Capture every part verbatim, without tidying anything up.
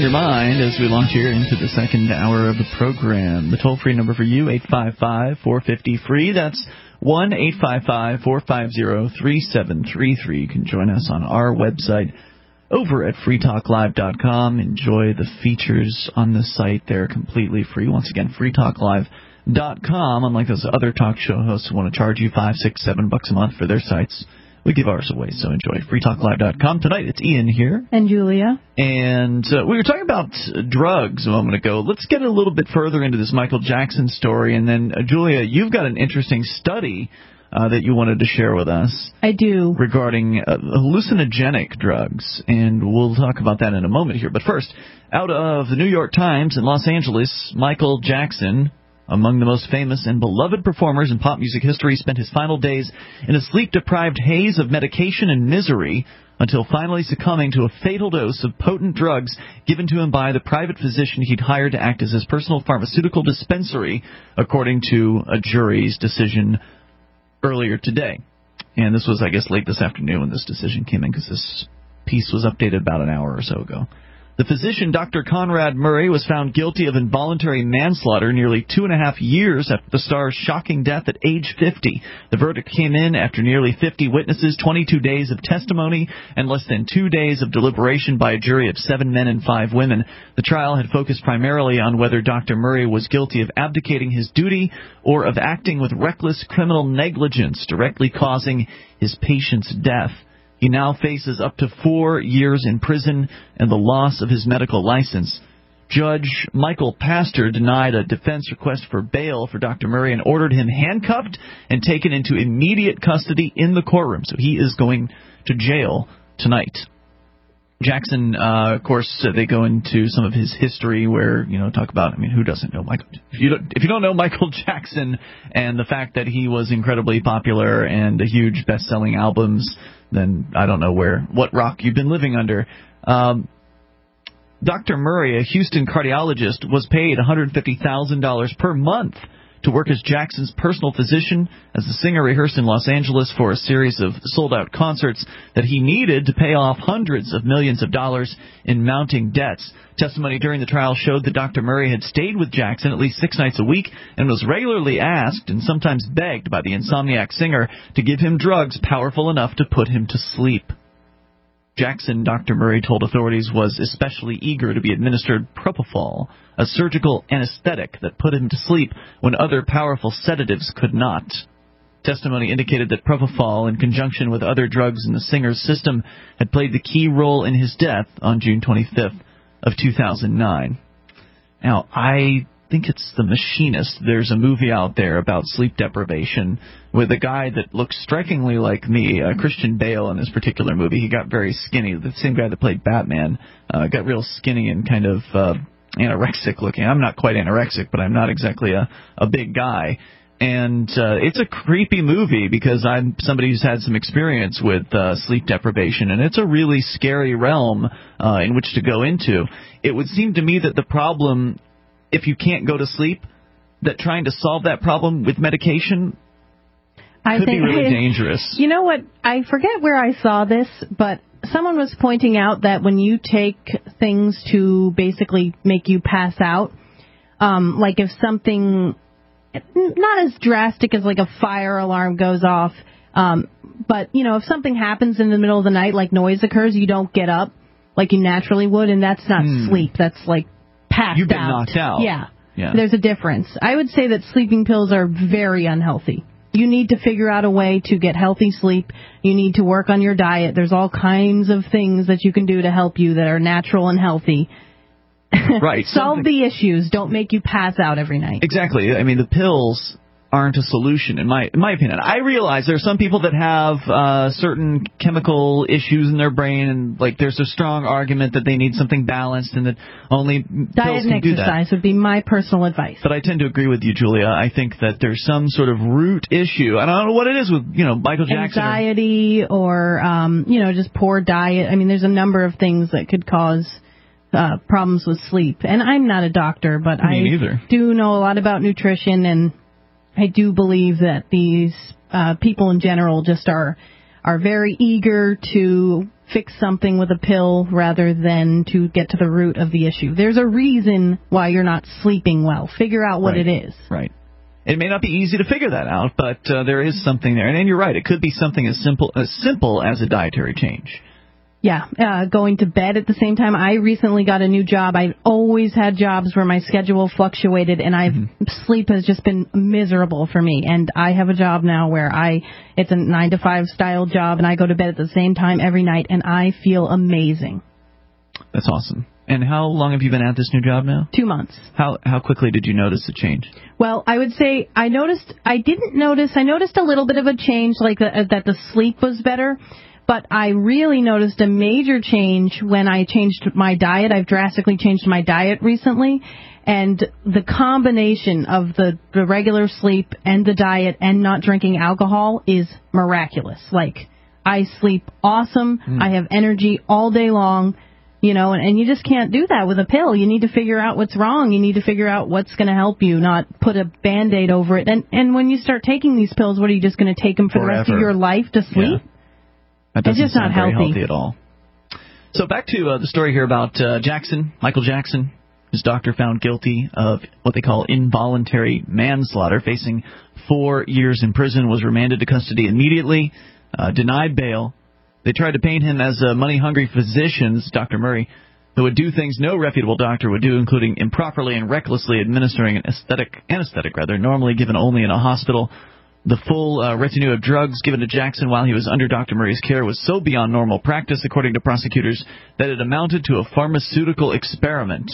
your mind as we launch here into the second hour of the program. The toll-free number for you, eight five five, four five zero, free. That's one eight five five, four five zero, three seven three three. You can join us on our website over at free talk live dot com. Enjoy the features on the site. They're completely free. Once again, free talk live dot com. Unlike those other talk show hosts who want to charge you five, six, seven bucks a month for their sites, we give ours away, so enjoy. free talk live dot com. Tonight, it's Ian here. And Julia. And uh, we were talking about drugs a moment ago. Let's get a little bit further into this Michael Jackson story. And then, uh, Julia, you've got an interesting study uh, that you wanted to share with us. I do. Regarding uh, hallucinogenic drugs. And we'll talk about that in a moment here. But first, out of the New York Times in Los Angeles, Michael Jackson, among the most famous and beloved performers in pop music history, spent his final days in a sleep-deprived haze of medication and misery until finally succumbing to a fatal dose of potent drugs given to him by the private physician he'd hired to act as his personal pharmaceutical dispensary, according to a jury's decision earlier today. And this was, I guess, late this afternoon when this decision came in, because this piece was updated about an hour or so ago. The physician, Doctor Conrad Murray, was found guilty of involuntary manslaughter nearly two and a half years after the star's shocking death at age fifty. The verdict came in after nearly fifty witnesses, twenty-two days of testimony, and less than two days of deliberation by a jury of seven men and five women. The trial had focused primarily on whether Doctor Murray was guilty of abdicating his duty or of acting with reckless criminal negligence, directly causing his patient's death. He now faces up to four years in prison and the loss of his medical license. Judge Michael Pastor denied a defense request for bail for Doctor Murray and ordered him handcuffed and taken into immediate custody in the courtroom. So he is going to jail tonight. Jackson, uh, of course, uh, they go into some of his history where, you know, talk about, I mean, who doesn't know Michael? If you don't, if you don't know Michael Jackson and the fact that he was incredibly popular and a huge best-selling albums, then I don't know where, what rock you've been living under. Um, Doctor Murray, a Houston cardiologist, was paid one hundred fifty thousand dollars per month to work as Jackson's personal physician as the singer rehearsed in Los Angeles for a series of sold-out concerts that he needed to pay off hundreds of millions of dollars in mounting debts. Testimony during the trial showed that Doctor Murray had stayed with Jackson at least six nights a week and was regularly asked and sometimes begged by the insomniac singer to give him drugs powerful enough to put him to sleep. Jackson, Doctor Murray told authorities, was especially eager to be administered propofol, a surgical anesthetic that put him to sleep when other powerful sedatives could not. Testimony indicated that propofol, in conjunction with other drugs in the singer's system, had played the key role in his death on June twenty-fifth of two thousand nine. Now, I think it's The Machinist. There's a movie out there about sleep deprivation with a guy that looks strikingly like me, uh, Christian Bale, in this particular movie. He got very skinny. The same guy that played Batman uh, got real skinny and kind of uh, anorexic looking. I'm not quite anorexic, but I'm not exactly a, a big guy. And uh, it's a creepy movie because I'm somebody who's had some experience with uh, sleep deprivation, and it's a really scary realm uh, in which to go into. It would seem to me that the problem, if you can't go to sleep, that trying to solve that problem with medication I could think, be really dangerous. You know what? I forget where I saw this, but someone was pointing out that when you take things to basically make you pass out, um, like if something, not as drastic as like a fire alarm goes off, um, but, you know, if something happens in the middle of the night, like noise occurs, you don't get up like you naturally would, and that's not hmm. sleep. That's like passed You've been out. knocked out. Yeah. yeah. There's a difference. I would say that sleeping pills are very unhealthy. You need to figure out a way to get healthy sleep. You need to work on your diet. There's all kinds of things that you can do to help you that are natural and healthy. Right. Solve Something. the issues. Don't make you pass out every night. Exactly. I mean, the pills aren't a solution, in my in my opinion. I realize there are some people that have uh, certain chemical issues in their brain, and like there's a strong argument that they need something balanced, and that only Diet pills can and do that. exercise would be my personal advice. But I tend to agree with you, Julia. I think that there's some sort of root issue. I don't know what it is with, you know, Michael Jackson. Anxiety or, um, you know, just poor diet. I mean, there's a number of things that could cause uh, problems with sleep. And I'm not a doctor, but Me I neither. do know a lot about nutrition, and I do believe that these uh, people in general just are are very eager to fix something with a pill rather than to get to the root of the issue. There's a reason why you're not sleeping well. Figure out what right. it is. Right. It may not be easy to figure that out, but uh, there is something there. And, and you're right. It could be something as simple as simple as a dietary change. Yeah, uh, going to bed at the same time. I recently got a new job. I've always had jobs where my schedule fluctuated, and I've mm-hmm. sleep has just been miserable for me. And I have a job now where I it's a nine to five style job, and I go to bed at the same time every night, and I feel amazing. That's awesome. And how long have you been at this new job now? Two months. How how quickly did you notice the change? Well, I would say I noticed. I didn't notice. I noticed a little bit of a change, like the, that the sleep was better. But I really noticed a major change when I changed my diet. I've drastically changed my diet recently. And the combination of the, the regular sleep and the diet and not drinking alcohol is miraculous. Like, I sleep awesome. Mm. I have energy all day long. You know, and, and you just can't do that with a pill. You need to figure out what's wrong. You need to figure out what's going to help you, not put a Band-Aid over it. And and when you start taking these pills, what are you just going to take them for Forever. the rest of your life to sleep? Yeah. That doesn't it's just sound not very healthy. healthy at all. So back to uh, the story here about uh, Jackson, Michael Jackson. His doctor found guilty of what they call involuntary manslaughter, facing four years in prison, was remanded to custody immediately, uh, denied bail. They tried to paint him as a money-hungry physician, Doctor Murray, who would do things no reputable doctor would do, including improperly and recklessly administering an aesthetic, anesthetic, rather, normally given only in a hospital. The full uh, retinue of drugs given to Jackson while he was under Doctor Murray's care was so beyond normal practice, according to prosecutors, that it amounted to a pharmaceutical experiment.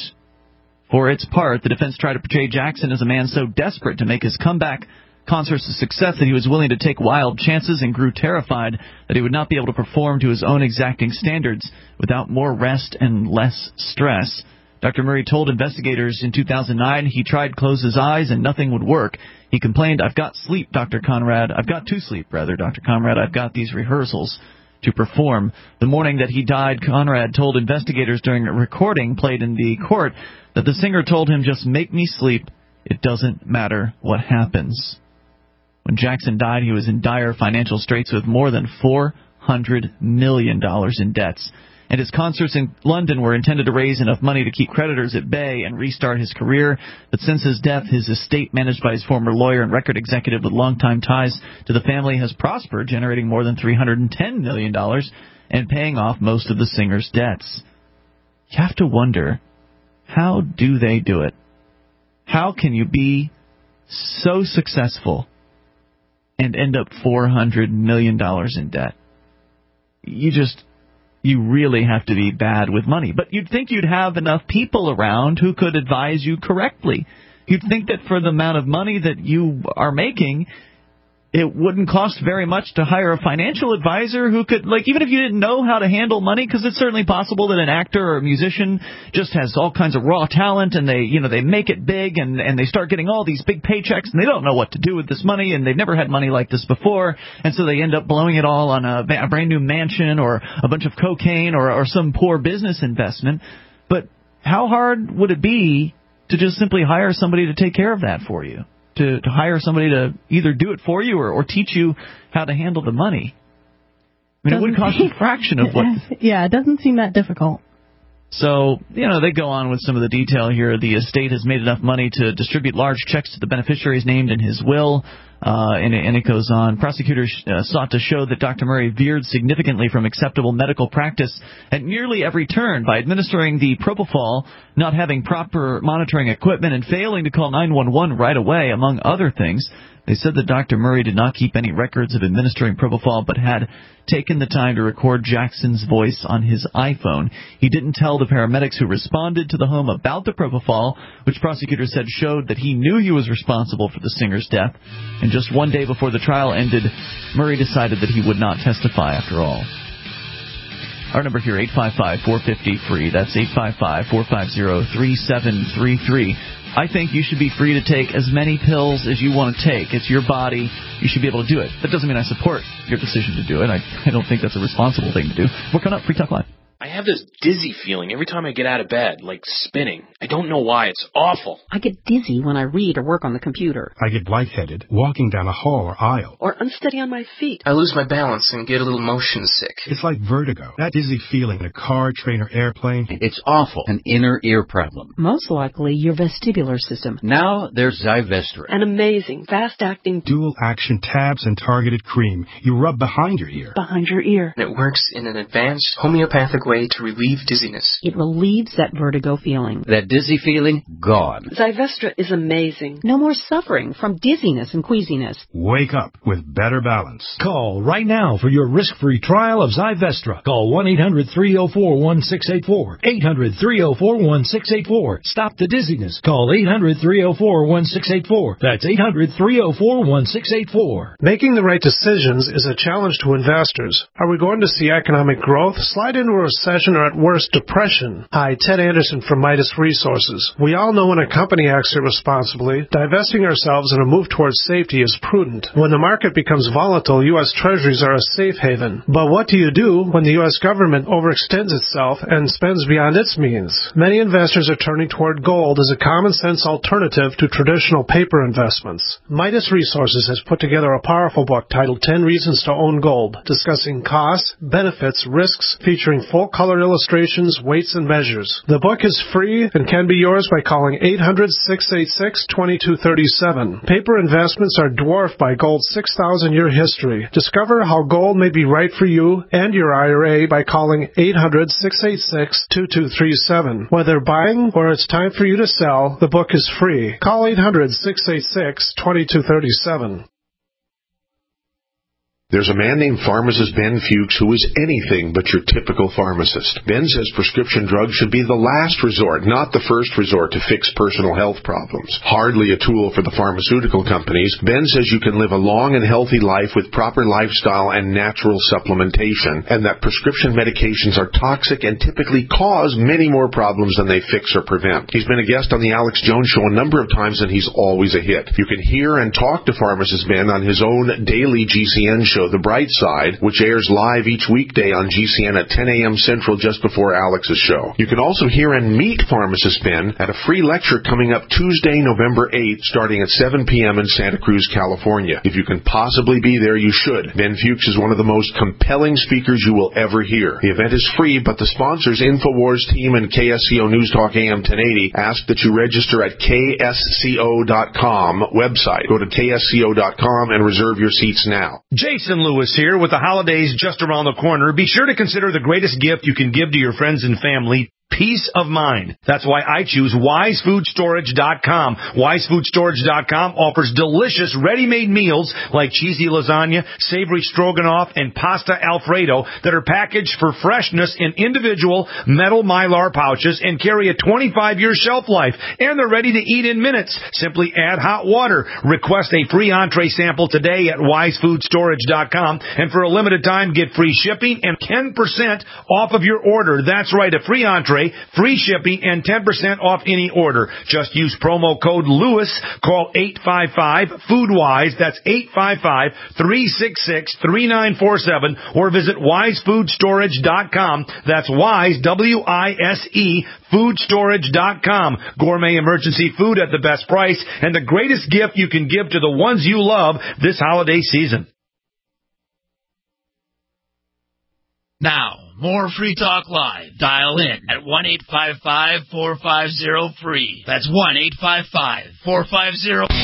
For its part, the defense tried to portray Jackson as a man so desperate to make his comeback concerts a success that he was willing to take wild chances and grew terrified that he would not be able to perform to his own exacting standards without more rest and less stress. Doctor Murray told investigators in two thousand nine he tried to close his eyes and nothing would work. He complained, "I've got sleep, Doctor Conrad. I've got to sleep, rather, Doctor Conrad. I've got these rehearsals to perform." The morning that he died, Conrad told investigators during a recording played in the court that the singer told him, "Just make me sleep. It doesn't matter what happens." When Jackson died, he was in dire financial straits with more than four hundred million dollars in debts. And his concerts in London were intended to raise enough money to keep creditors at bay and restart his career. But since his death, his estate, managed by his former lawyer and record executive with longtime ties to the family, has prospered, generating more than three hundred ten million dollars and paying off most of the singer's debts. You have to wonder, how do they do it? How can you be so successful and end up four hundred million dollars in debt? You just... You really have to be bad with money. But you'd think you'd have enough people around who could advise you correctly. You'd think that for the amount of money that you are making, it wouldn't cost very much to hire a financial advisor who could, like, even if you didn't know how to handle money, because it's certainly possible that an actor or a musician just has all kinds of raw talent and they, you know, they make it big and, and they start getting all these big paychecks and they don't know what to do with this money and they've never had money like this before, and so they end up blowing it all on a, a brand new mansion or a bunch of cocaine or, or some poor business investment. But how hard would it be to just simply hire somebody to take care of that for you? To, to hire somebody to either do it for you or, or teach you how to handle the money. I mean, doesn't it would cost a fraction of what... Yeah, it doesn't seem that difficult. So, you know, they go on with some of the detail here. The estate has made enough money to distribute large checks to the beneficiaries named in his will. Uh, and, it, and it goes on. Prosecutors uh, sought to show that Doctor Murray veered significantly from acceptable medical practice at nearly every turn by administering the propofol, not having proper monitoring equipment, and failing to call nine one one right away, among other things. They said that Doctor Murray did not keep any records of administering propofol, but had taken the time to record Jackson's voice on his iPhone. He didn't tell the paramedics who responded to the home about the propofol, which prosecutors said showed that he knew he was responsible for the singer's death. And just one day before the trial ended, Murray decided that he would not testify after all. Our number here, eight five five, four five zero, free. That's eight five five, four five zero, three seven three three. I think you should be free to take as many pills as you want to take. It's your body. You should be able to do it. That doesn't mean I support your decision to do it. I, I don't think that's a responsible thing to do. We're coming up. Free Talk Live. I have this dizzy feeling every time I get out of bed, like spinning. I don't know why. It's awful. I get dizzy when I read or work on the computer. I get lightheaded walking down a hall or aisle. Or unsteady on my feet. I lose my balance and get a little motion sick. It's like vertigo. That dizzy feeling in a car, train, or airplane. It's awful. An inner ear problem. Most likely your vestibular system. Now there's Zyvestra. An amazing, fast-acting, dual-action tabs and targeted cream you rub behind your ear. Behind your ear. And it works in an advanced homeopathic way to relieve dizziness. It relieves that vertigo feeling. That dizzy feeling, gone. Zyvestra is amazing. No more suffering from dizziness and queasiness. Wake up with better balance. Call right now for your risk-free trial of Zyvestra. Call one eight hundred three oh four one six eight four. eight hundred three oh four one six eight four. Stop the dizziness. Call eight hundred three oh four one six eight four. That's eight hundred three oh four one six eight four. Making the right decisions is a challenge to investors. Are we going to see economic growth, slide into a recession, or at worst, depression? Hi, Ted Anderson from Midas Resources. We all know when a company acts irresponsibly, divesting ourselves in a move towards safety is prudent. When the market becomes volatile, U S Treasuries are a safe haven. But what do you do when the U S government overextends itself and spends beyond its means? Many investors are turning toward gold as a common-sense alternative to traditional paper investments. Midas Resources has put together a powerful book titled ten Reasons to Own Gold, discussing costs, benefits, risks, featuring full-color illustrations, weights, and measures. The book is free and can be yours by calling eight hundred six eight six two two three seven. Paper investments are dwarfed by gold's six thousand year history. Discover how gold may be right for you and your I R A by calling eight hundred six eight six two two three seven. Whether buying or it's time for you to sell, the book is free. Call eight hundred six eight six two two three seven. There's a man named Pharmacist Ben Fuchs who is anything but your typical pharmacist. Ben says prescription drugs should be the last resort, not the first resort to fix personal health problems. Hardly a tool for the pharmaceutical companies, Ben says you can live a long and healthy life with proper lifestyle and natural supplementation, and that prescription medications are toxic and typically cause many more problems than they fix or prevent. He's been a guest on the Alex Jones Show a number of times, and he's always a hit. You can hear and talk to Pharmacist Ben on his own daily G C N show, The Bright Side, which airs live each weekday on G C N at ten a.m. Central just before Alex's show. You can also hear and meet Pharmacist Ben at a free lecture coming up Tuesday, November eighth, starting at seven p.m. in Santa Cruz, California. If you can possibly be there, you should. Ben Fuchs is one of the most compelling speakers you will ever hear. The event is free, but the sponsors, InfoWars Team and K S C O News Talk A M ten eighty, ask that you register at K S C O dot com website. Go to K S C O dot com and reserve your seats now. Jason Lewis here. With the holidays just around the corner, be sure to consider the greatest gift you can give to your friends and family: peace of mind. That's why I choose Wise Food Storage dot com. Wise Food Storage dot com offers delicious ready-made meals like cheesy lasagna, savory stroganoff, and pasta alfredo that are packaged for freshness in individual metal Mylar pouches and carry a twenty-five year shelf life. And they're ready to eat in minutes. Simply add hot water. Request a free entree sample today at Wise Food Storage dot com. And for a limited time, get free shipping and ten percent off of your order. That's right, a free entree, free shipping, and ten percent off any order. Just use promo code Lewis. Call eight five five food wise. That's eight five five three six six three nine four seven. Or visit Wise Food Storage dot com. That's Wise, W I S E, Food Storage dot com. Gourmet emergency food at the best price and the greatest gift you can give to the ones you love this holiday season. Now, more Free Talk Live. Dial in at one eight five five four five zero free. That's one eight five five four five zero. Free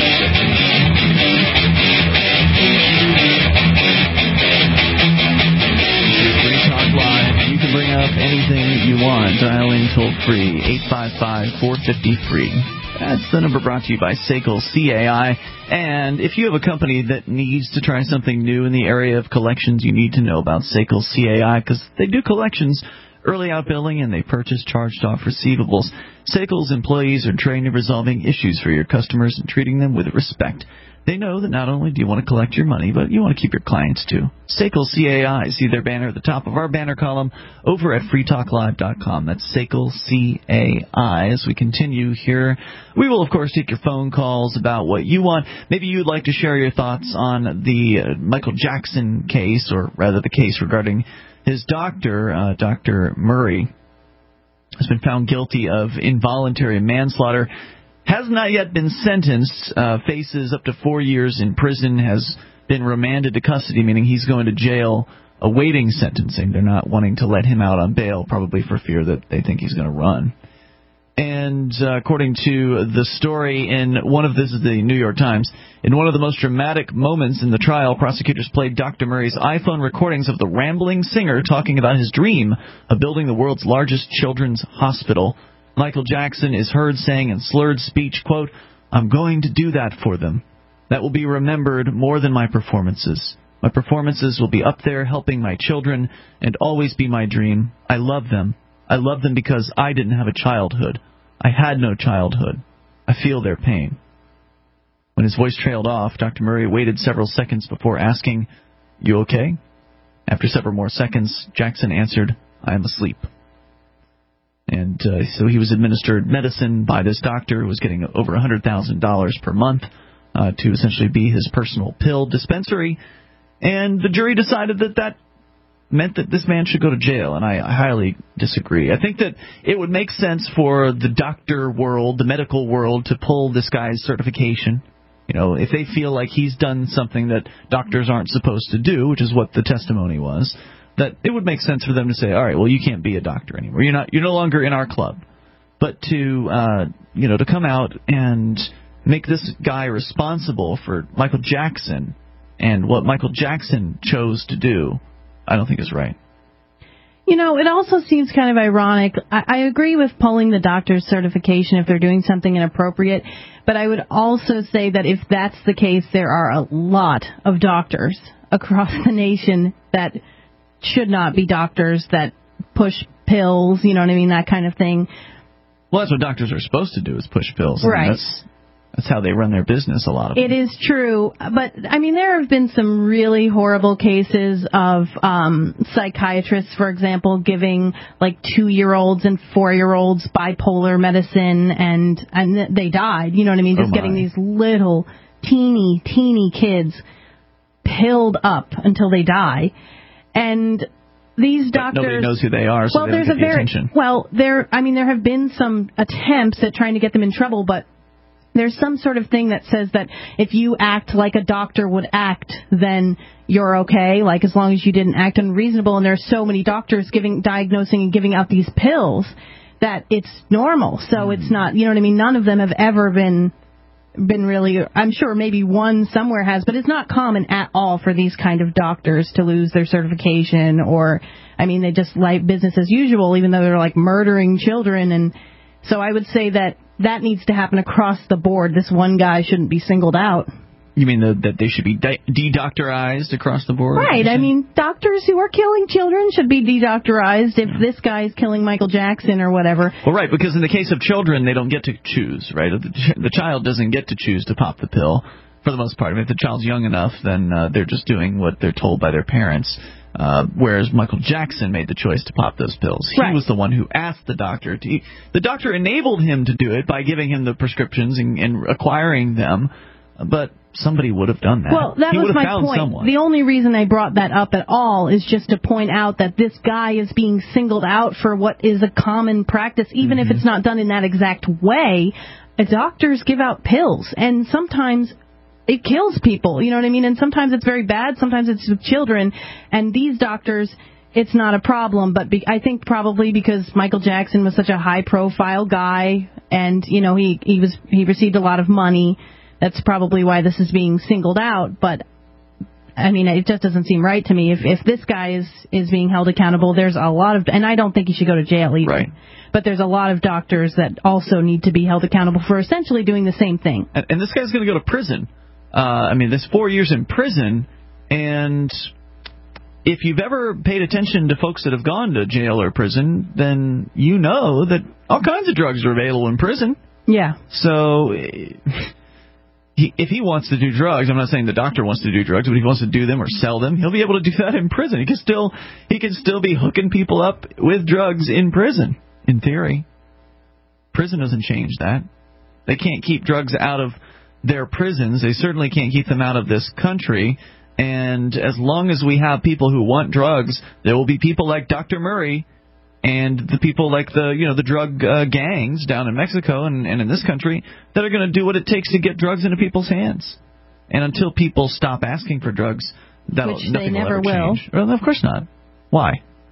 Talk Live. You can bring up anything you want. Dial in toll free eight five five four five zero free. That's the number brought to you by S A C L C A I. And if you have a company that needs to try something new in the area of collections, you need to know about S A C L C A I because they do collections, early out billing, and they purchase charged-off receivables. S A C L's employees are trained in resolving issues for your customers and treating them with respect. They know that not only do you want to collect your money, but you want to keep your clients too. S A C L C A I. See their banner at the top of our banner column over at free talk live dot com. That's S A C L C A I. As we continue here, we will, of course, take your phone calls about what you want. Maybe you'd like to share your thoughts on the uh, Michael Jackson case, or rather the case regarding His doctor, uh, Doctor Murray, has been found guilty of involuntary manslaughter. Has not yet been sentenced. Uh, faces up to four years in prison. Has been remanded to custody, meaning he's going to jail awaiting sentencing. They're not wanting to let him out on bail, probably for fear that they think he's going to run. And uh, according to the story in one of this is the New York Times, in one of the most dramatic moments in the trial, prosecutors played Doctor Murray's iPhone recordings of the rambling singer talking about his dream of building the world's largest children's hospital. Michael Jackson is heard saying in slurred speech, quote, "I'm going to do that for them. That will be remembered more than my performances. My performances will be up there helping my children and always be my dream. I love them. I love them because I didn't have a childhood. I had no childhood. I feel their pain." When his voice trailed off, Doctor Murray waited several seconds before asking, "You okay?" After several more seconds, Jackson answered, "I am asleep." And uh, so he was administered medicine by this doctor who was getting over one hundred thousand dollars per month uh, to essentially be his personal pill dispensary. And the jury decided that that meant that this man should go to jail, and I highly disagree. I think that it would make sense for the doctor world, the medical world, to pull this guy's certification. You know, if they feel like he's done something that doctors aren't supposed to do, which is what the testimony was, that it would make sense for them to say, all right, well, you can't be a doctor anymore. You're not. You're no longer in our club. But to, uh, you know, to come out and make this guy responsible for Michael Jackson and what Michael Jackson chose to do, I don't think is right. You know, it also seems kind of ironic. I, I agree with pulling the doctor's certification if they're doing something inappropriate, but I would also say that if that's the case, there are a lot of doctors across the nation that should not be doctors, that push pills, you know what I mean, that kind of thing. Well, that's what doctors are supposed to do, is push pills. I mean, right. That's, that's how they run their business, a lot of them. It is true. But, I mean, there have been some really horrible cases of um, psychiatrists, for example, giving, like, two-year-olds and four-year-olds bipolar medicine, and, and they died. You know what I mean? Just oh getting these little, teeny, teeny kids pilled up until they die. And these doctors... But nobody knows who they are, so well, they don't there's get a the very, attention. Well, there, I mean, there have been some attempts at trying to get them in trouble, but there's some sort of thing that says that if you act like a doctor would act, then you're okay, like as long as you didn't act unreasonable. And there's so many doctors giving, diagnosing and giving out these pills that it's normal. So mm. it's not, you know what I mean? None of them have ever been been really, I'm sure maybe one somewhere has, but it's not common at all for these kind of doctors to lose their certification, or, I mean, they just like business as usual, even though they're like murdering children. And so I would say that that needs to happen across the board. This one guy shouldn't be singled out. You mean the, that they should be de- de-doctorized across the board? Right. I mean, doctors who are killing children should be de-doctorized if yeah. this guy's killing Michael Jackson or whatever. Well, right, because in the case of children, they don't get to choose, right? The, the child doesn't get to choose to pop the pill for the most part. I mean, if the child's young enough, then uh, they're just doing what they're told by their parents. Uh, whereas Michael Jackson made the choice to pop those pills. He right. was the one who asked the doctor to. He, the doctor enabled him to do it by giving him the prescriptions and, and acquiring them, but somebody would have done that. Well, that he was my found point. Someone. The only reason I brought that up at all is just to point out that this guy is being singled out for what is a common practice, even mm-hmm. if it's not done in that exact way. Doctors give out pills, and sometimes it kills people, you know what I mean? And sometimes it's very bad, sometimes it's with children. And these doctors, it's not a problem, but be, I think probably because Michael Jackson was such a high-profile guy, and, you know, he, he was he received a lot of money, that's probably why this is being singled out. But, I mean, it just doesn't seem right to me. If if this guy is, is being held accountable, there's a lot of, and I don't think he should go to jail either. Right. But there's a lot of doctors that also need to be held accountable for essentially doing the same thing. And, and this guy's going to go to prison. Uh, I mean, there's four years in prison, and if you've ever paid attention to folks that have gone to jail or prison, then you know that all kinds of drugs are available in prison. Yeah. So he, if he wants to do drugs, I'm not saying the doctor wants to do drugs, but if he wants to do them or sell them, he'll be able to do that in prison. He can still he can still be hooking people up with drugs in prison, in theory. Prison doesn't change that. They can't keep drugs out of their prisons. They certainly can't keep them out of this country. And as long as we have people who want drugs, there will be people like Doctor Murray and the people like the you know the drug uh, gangs down in Mexico and, and in this country that are going to do what it takes to get drugs into people's hands. And until people stop asking for drugs, that'll, Which nothing they never will ever will. change. Well, of course not. Why?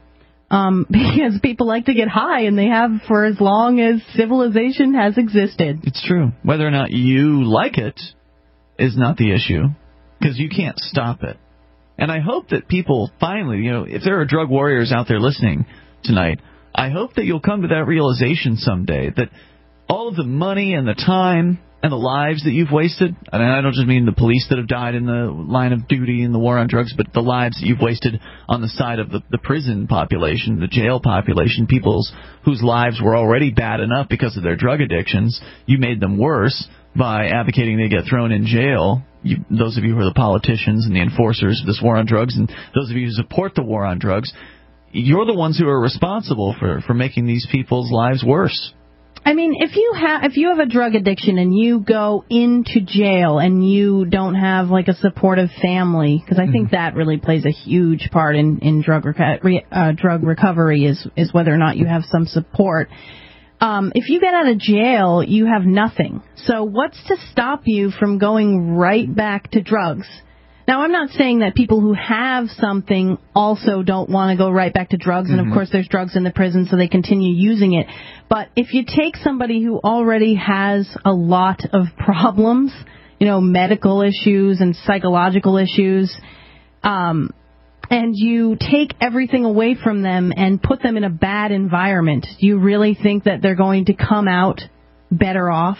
Um, because people like to get high, and they have for as long as civilization has existed. It's true. Whether or not you like it is not the issue, because you can't stop it. And I hope that people finally, you know, if there are drug warriors out there listening tonight, I hope that you'll come to that realization someday that all of the money and the time and the lives that you've wasted, and I don't just mean the police that have died in the line of duty in the war on drugs, but the lives that you've wasted on the side of the, the prison population, the jail population, people whose lives were already bad enough because of their drug addictions. You made them worse by advocating they get thrown in jail. You, those of you who are the politicians and the enforcers of this war on drugs, and those of you who support the war on drugs, you're the ones who are responsible for, for making these people's lives worse. I mean, if you have if you have a drug addiction and you go into jail and you don't have like a supportive family, because I think that really plays a huge part in in drug reco- uh, drug recovery is is whether or not you have some support. Um, if you get out of jail, you have nothing. So what's to stop you from going right back to drugs? Now, I'm not saying that people who have something also don't want to go right back to drugs, and, of course, there's drugs in the prison, so they continue using it. But if you take somebody who already has a lot of problems, you know, medical issues and psychological issues, um, and you take everything away from them and put them in a bad environment, do you really think that they're going to come out better off?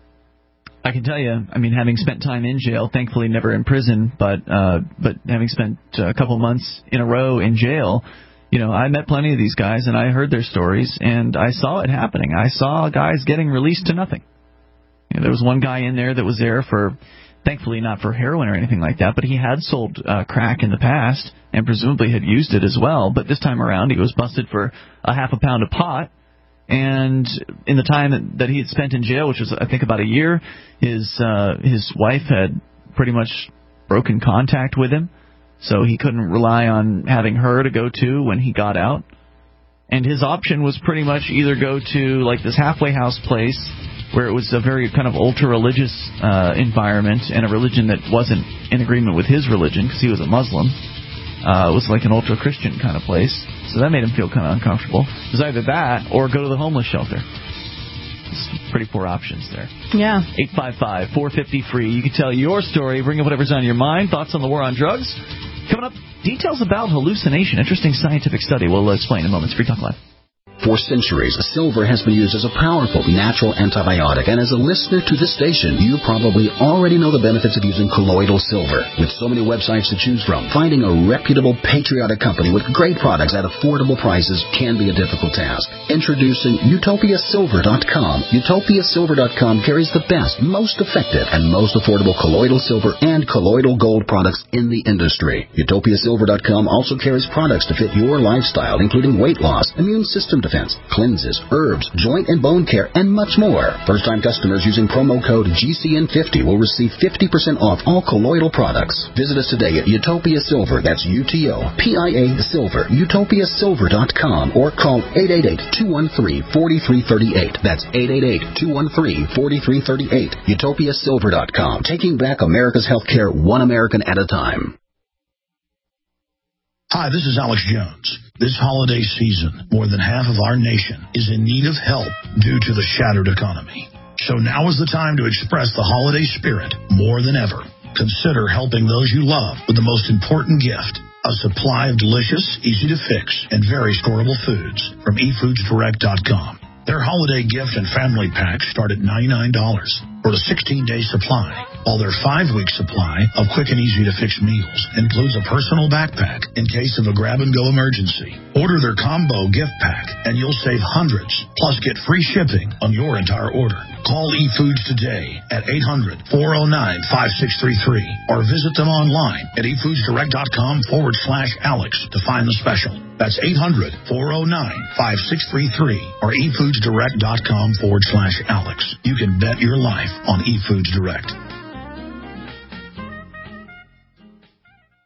I can tell you, I mean, having spent time in jail, thankfully never in prison, but uh, but having spent a couple months in a row in jail, you know, I met plenty of these guys, and I heard their stories, and I saw it happening. I saw guys getting released to nothing. You know, there was one guy in there that was there for, thankfully not for heroin or anything like that, but he had sold uh, crack in the past and presumably had used it as well. But this time around, he was busted for a half a pound of pot. And in the time that he had spent in jail, which was, I think, about a year, his uh, his wife had pretty much broken contact with him, so he couldn't rely on having her to go to when he got out. And his option was pretty much either go to, like, this halfway house place where it was a very kind of ultra-religious uh, environment and a religion that wasn't in agreement with his religion because he was a Muslim. Uh, it was like an ultra-Christian kind of place. So that made him feel kind of uncomfortable. It was either that or go to the homeless shelter. It's pretty poor options there. Yeah. eight five five, four five zero, free. You can tell your story, bring up whatever's on your mind, thoughts on the war on drugs. Coming up, details about hallucination. Interesting scientific study. We'll explain in moments. Free Talk Live. For centuries, silver has been used as a powerful natural antibiotic, and as a listener to this station, you probably already know the benefits of using colloidal silver. With so many websites to choose from, finding a reputable, patriotic company with great products at affordable prices can be a difficult task. Introducing Utopia Silver dot com. Utopia Silver dot com carries the best, most effective, and most affordable colloidal silver and colloidal gold products in the industry. Utopia Silver dot com also carries products to fit your lifestyle, including weight loss, immune system defense, cleanses, herbs, joint and bone care, and much more. First-time customers using promo code G C N fifty will receive fifty percent off all colloidal products. Visit us today at Utopia Silver, that's U T O P I A Silver, Utopia Silver dot com, or call eight eight eight, two one three, four three three eight. That's eight eight eight, two one three, four three three eight. Utopia Silver dot com, taking back America's healthcare one American at a time. Hi, this is Alex Jones. This holiday season, more than half of our nation is in need of help due to the shattered economy. So now is the time to express the holiday spirit more than ever. Consider helping those you love with the most important gift, a supply of delicious, easy-to-fix, and very storable foods from e foods direct dot com. Their holiday gift and family packs start at ninety-nine dollars for a sixteen-day supply, while their five-week supply of quick and easy-to-fix meals includes a personal backpack in case of a grab-and-go emergency. Order their combo gift pack, and you'll save hundreds, plus get free shipping on your entire order. Call eFoods today at eight hundred, four oh nine, five six three three or visit them online at e foods direct dot com forward slash Alex to find the special. That's eight hundred, four oh nine, five six three three or e foods direct dot com forward slash Alex. You can bet your life on eFoods Direct.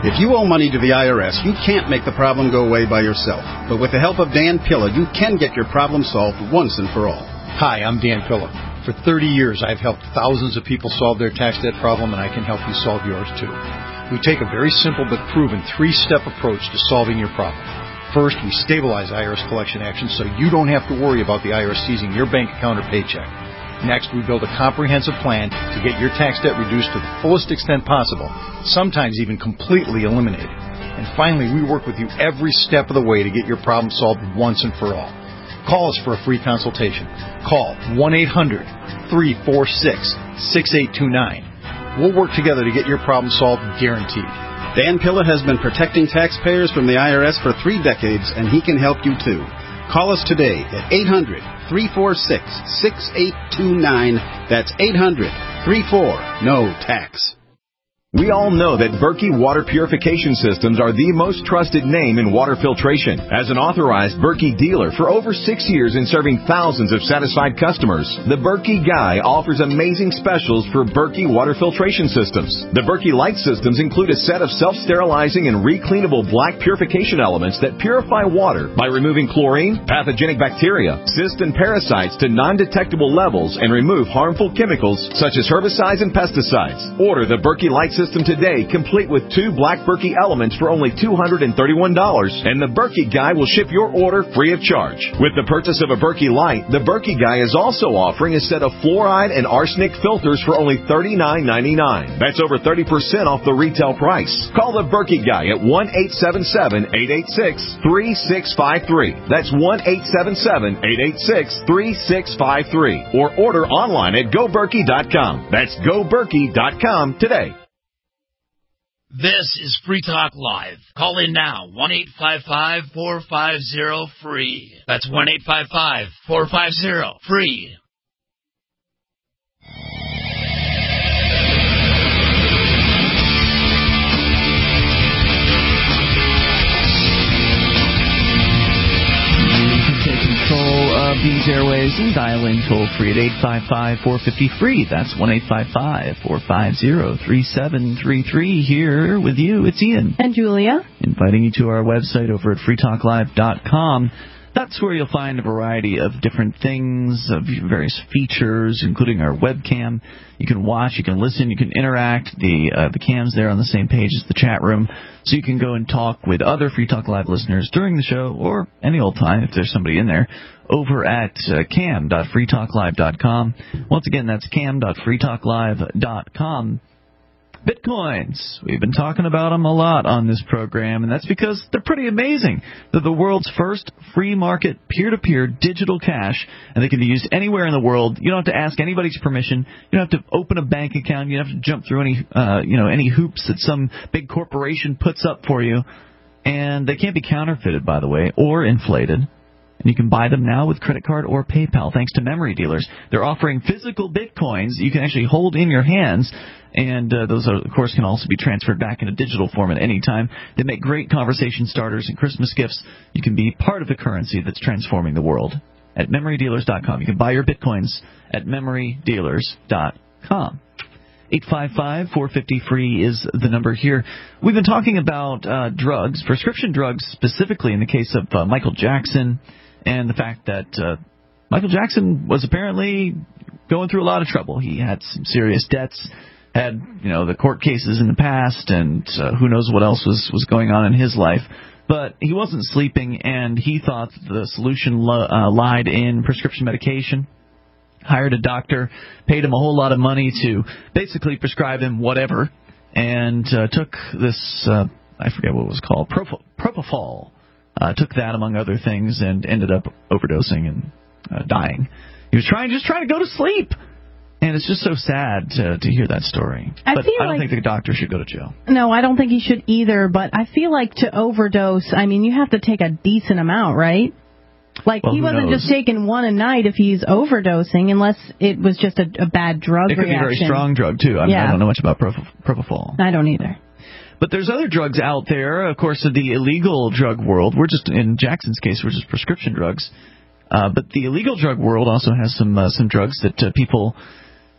If you owe money to the I R S, you can't make the problem go away by yourself. But with the help of Dan Pilla, you can get your problem solved once and for all. Hi, I'm Dan Pilla. For thirty years, I've helped thousands of people solve their tax debt problem, and I can help you solve yours too. We take a very simple but proven three-step approach to solving your problem. First, we stabilize I R S collection actions so you don't have to worry about the I R S seizing your bank account or paycheck. Next, we build a comprehensive plan to get your tax debt reduced to the fullest extent possible, sometimes even completely eliminated. And finally, we work with you every step of the way to get your problem solved once and for all. Call us for a free consultation. Call one eight hundred, three four six, six eight two nine. We'll work together to get your problem solved, guaranteed. Dan Pilla has been protecting taxpayers from the I R S for three decades, and he can help you too. Call us today at eight hundred, three four six, six eight two nine. That's eight hundred, three four, N O tax. We all know that Berkey Water Purification Systems are the most trusted name in water filtration. As an authorized Berkey dealer for over six years and serving thousands of satisfied customers, the Berkey Guy offers amazing specials for Berkey Water Filtration Systems. The Berkey Light Systems include a set of self-sterilizing and recleanable black purification elements that purify water by removing chlorine, pathogenic bacteria, cysts, and parasites to non-detectable levels and remove harmful chemicals such as herbicides and pesticides. Order the Berkey Light Systems today, complete with two black Berkey elements for only two hundred thirty-one dollars, and the Berkey Guy will ship your order free of charge. With the purchase of a Berkey Light, the Berkey Guy is also offering a set of fluoride and arsenic filters for only thirty-nine ninety-nine. That's over thirty percent off the retail price. Call the Berkey Guy at one eight seven seven, eight eight six, three six five three. That's one eight seven seven, eight eight six, three six five three. Or order online at go berkey dot com. That's go berkey dot com today. This is Free Talk Live. Call in now, one eight five five, four five zero, free. That's one eight five five, four five zero, free. Of these airways and dial in toll free at eight five five, four five zero, free. That's one eight five five, four five zero, three seven three three. Here with you, it's Ian. And Julia. Inviting you to our website over at free talk live dot com. That's where you'll find a variety of different things, of various features, including our webcam. You can watch, you can listen, you can interact. The uh, the cam's there on the same page as the chat room, so you can go and talk with other Free Talk Live listeners during the show or any old time if there's somebody in there, over at uh, cam dot free talk live dot com. Once again, that's cam dot free talk live dot com. Bitcoins. We've been talking about them a lot on this program, and that's because they're pretty amazing. They're the world's first free market peer-to-peer digital cash, and they can be used anywhere in the world. You don't have to ask anybody's permission. You don't have to open a bank account. You don't have to jump through any, uh, you know, any hoops that some big corporation puts up for you. And they can't be counterfeited, by the way, or inflated. And you can buy them now with credit card or PayPal, thanks to memory dealers. They're offering physical bitcoins that you can actually hold in your hands, and uh, those, are, of course, can also be transferred back in a digital form at any time. They make great conversation starters and Christmas gifts. You can be part of the currency that's transforming the world at memory dealers dot com. You can buy your bitcoins at memory dealers dot com. eight five five, four five zero, free is the number here. We've been talking about uh, drugs, prescription drugs specifically in the case of uh, Michael Jackson, and the fact that uh, Michael Jackson was apparently going through a lot of trouble. He had some serious debts, had, you know, the court cases in the past, and uh, who knows what else was, was going on in his life. But he wasn't sleeping, and he thought the solution lo- uh, lied in prescription medication. Hired a doctor, paid him a whole lot of money to basically prescribe him whatever, and uh, took this, uh, I forget what it was called, Prof- Propofol. Uh, took that among other things and ended up overdosing and uh, dying. He was trying, just trying to go to sleep. And it's just so sad to, to hear that story. I but feel I don't like, think the doctor should go to jail. No, I don't think he should either. But I feel like to overdose, I mean, you have to take a decent amount, right? Like, well, he wasn't knows? just taking one a night if he's overdosing, unless it was just a, a bad drug it could reaction. Be a very strong drug, too. I, mean, yeah. I don't know much about Propofol. I don't either. But there's other drugs out there, of course, in the illegal drug world. We're just, in Jackson's case, we're just prescription drugs. Uh, but the illegal drug world also has some uh, some drugs that uh, people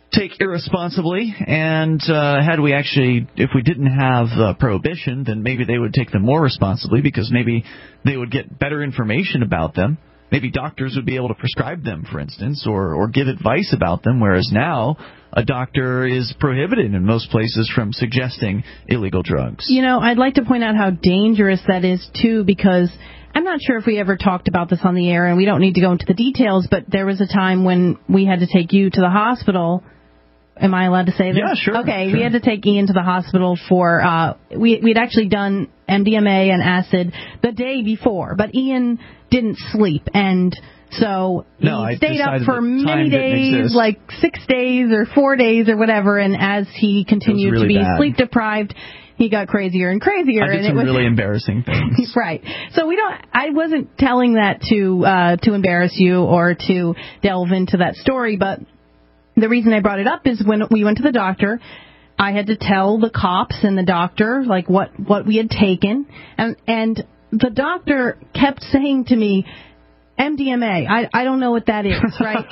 take irresponsibly, and uh, had we actually, if we didn't have uh, prohibition, then maybe they would take them more responsibly because maybe they would get better information about them. Maybe doctors would be able to prescribe them, for instance, or, or give advice about them, whereas now a doctor is prohibited in most places from suggesting illegal drugs. You know, I'd like to point out how dangerous that is, too, because I'm not sure if we ever talked about this on the air, and we don't need to go into the details, but there was a time when we had to take you to the hospital. Am I allowed to say this? Yeah, sure. Okay, sure. we had to take Ian to the hospital for, uh, we, we'd actually done M D M A and acid the day before, but Ian didn't sleep, and so he no, stayed up for time many days, like six days or four days or whatever, and as he continued really to be bad. sleep deprived, he got crazier and crazier. I did and some it was really embarrassing things. Right. So we don't. I wasn't telling that to uh, to embarrass you or to delve into that story, but the reason I brought it up is when we went to the doctor, I had to tell the cops and the doctor like what, what we had taken, and and the doctor kept saying to me, M D M A. I I don't know what that is, right?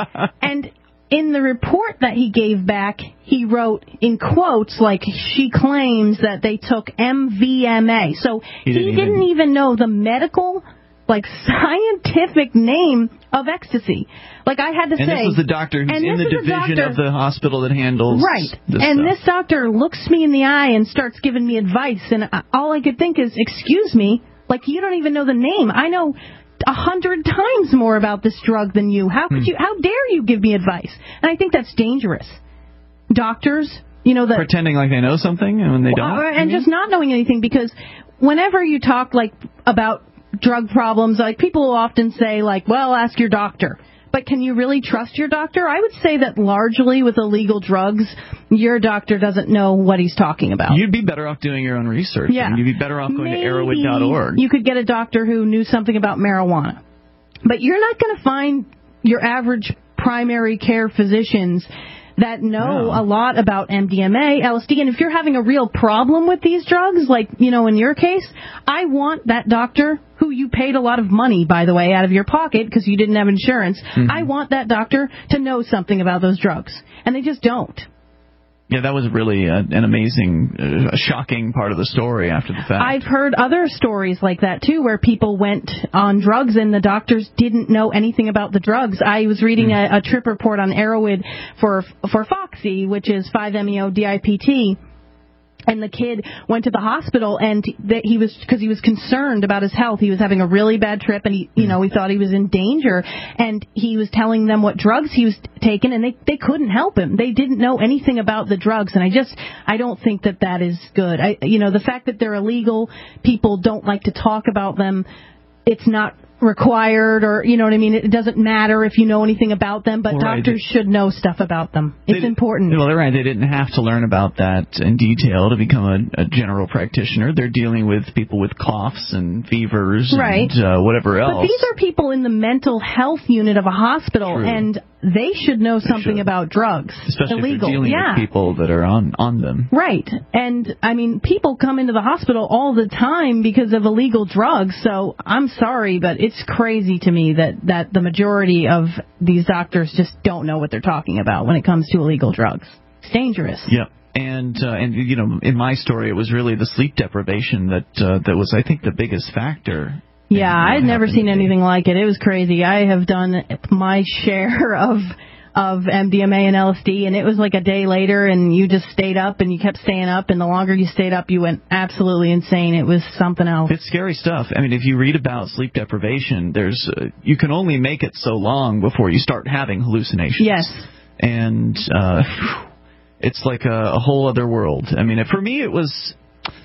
And in the report that he gave back, he wrote in quotes like she claims that they took M V M A. So he didn't, he didn't even... even know the medical, like scientific name of ecstasy. Like I had to and say. And this was the doctor who's in the division doctor, of the hospital that handles. Right. This and stuff. this doctor looks me in the eye and starts giving me advice, and all I could think is, "Excuse me, like you don't even know the name. I know a hundred times more about this drug than you. How could hmm. you? How dare you give me advice?" And I think that's dangerous. Doctors, you know, the pretending like they know something and when they don't, uh, and just not knowing anything, because whenever you talk like about drug problems, like people will often say like, "Well, ask your doctor." But can you really trust your doctor? I would say that largely with illegal drugs, your doctor doesn't know what he's talking about. You'd be better off doing your own research. Yeah. You'd be better off going Maybe to arrowwood dot org. You could get a doctor who knew something about marijuana. But you're not going to find your average primary care physicians that know no. a lot about M D M A, L S D. And if you're having a real problem with these drugs, like, you know, in your case, I want that doctor who you paid a lot of money, by the way, out of your pocket because you didn't have insurance. Mm-hmm. I want that doctor to know something about those drugs. And they just don't. Yeah, that was really a, an amazing, uh, shocking part of the story after the fact. I've heard other stories like that, too, where people went on drugs and the doctors didn't know anything about the drugs. I was reading mm. a, a trip report on Arrowwood for for Foxy, which is five meo D I P T. And the kid went to the hospital, and th- he was because he was concerned about his health. He was having a really bad trip, and he, you know, he thought he was in danger. And he was telling them what drugs he was taking, and they they couldn't help him. They didn't know anything about the drugs, and I just I don't think that that is good. I you know the fact that they're illegal, people don't like to talk about them. It's not required, or you know what I mean. It doesn't matter if you know anything about them, but well, doctors right. should know stuff about them. It's they, important. Well, they're right. They didn't have to learn about that in detail to become a, a general practitioner. They're dealing with people with coughs and fevers right. and uh, whatever else. But these are people in the mental health unit of a hospital, True. and they should know they something should. about drugs. Especially illegal. if they're dealing yeah. with people that are on, on them. Right. And, I mean, people come into the hospital all the time because of illegal drugs, so I'm sorry, but it's crazy to me that, that the majority of these doctors just don't know what they're talking about when it comes to illegal drugs. It's dangerous. Yep. And, uh, and you know, in my story, it was really the sleep deprivation that uh, that was, I think, the biggest factor. Yeah, I'd never seen anything like it. It was crazy. I have done my share of of M D M A and L S D, and it was like a day later, and you just stayed up, and you kept staying up, and the longer you stayed up, you went absolutely insane. It was something else. It's scary stuff. I mean, if you read about sleep deprivation, there's uh, you can only make it so long before you start having hallucinations. Yes. And uh, it's like a, a whole other world. I mean, for me, it was...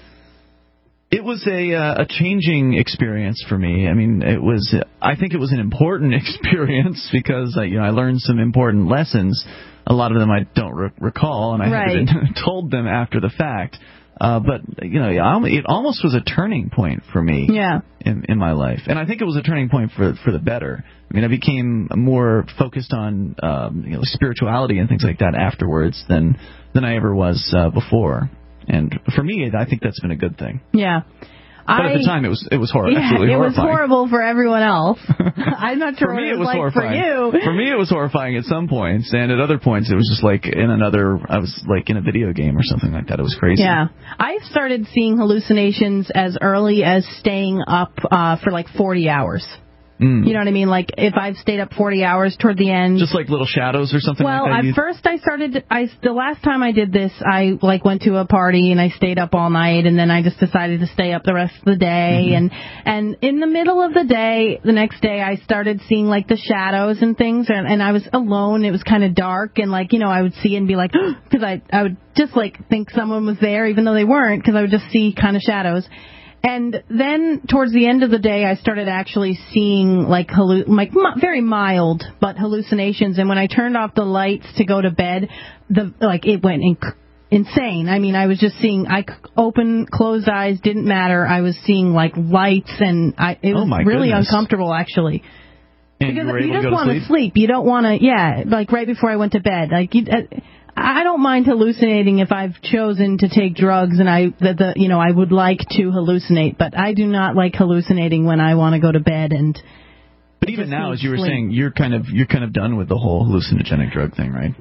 It was a uh, a changing experience for me. I mean, it was. I think it was an important experience because uh, you know I learned some important lessons. A lot of them I don't re- recall, and I right. haven't told them after the fact. Uh, but you know, it almost was a turning point for me. Yeah. In, in my life, and I think it was a turning point for for the better. I mean, I became more focused on um, you know spirituality and things like that afterwards than than I ever was uh, before. And for me, I think that's been a good thing. Yeah. But I, at the time, it was it was hor- yeah, absolutely it horrifying. was horrible for everyone else. I'm not sure For me, what it was like horrifying. for you. For me, it was horrifying at some points, and at other points, it was just like in another. I was like in a video game or something like that. It was crazy. Yeah, I started seeing hallucinations as early as staying up uh, for like forty hours. Mm. You know what I mean? Like, if I've stayed up forty hours toward the end. Just like little shadows or something well, like that? Well, at first I started, I, the last time I did this, I, like, went to a party and I stayed up all night, and then I just decided to stay up the rest of the day. Mm-hmm. And, and in the middle of the day, the next day, I started seeing, like, the shadows and things, and, and I was alone. It was kind of dark, and, like, you know, I would see it and be like, because I, I would just, like, think someone was there, even though they weren't, because I would just see kind of shadows. And then towards the end of the day, I started actually seeing like hallu- like m- very mild but hallucinations. And when I turned off the lights to go to bed, the like it went inc- insane. I mean, I was just seeing I c- open, closed eyes didn't matter. I was seeing like lights, and I it was oh really goodness. uncomfortable actually. And because you, were you able just to want to to sleep. You don't want to, yeah, like right before I went to bed. Like you. Uh, I don't mind hallucinating if I've chosen to take drugs and I, the, the, you know, I would like to hallucinate, but I do not like hallucinating when I want to go to bed and. But even now, as you were sleep. saying, you're kind of you're kind of done with the whole hallucinogenic drug thing, right?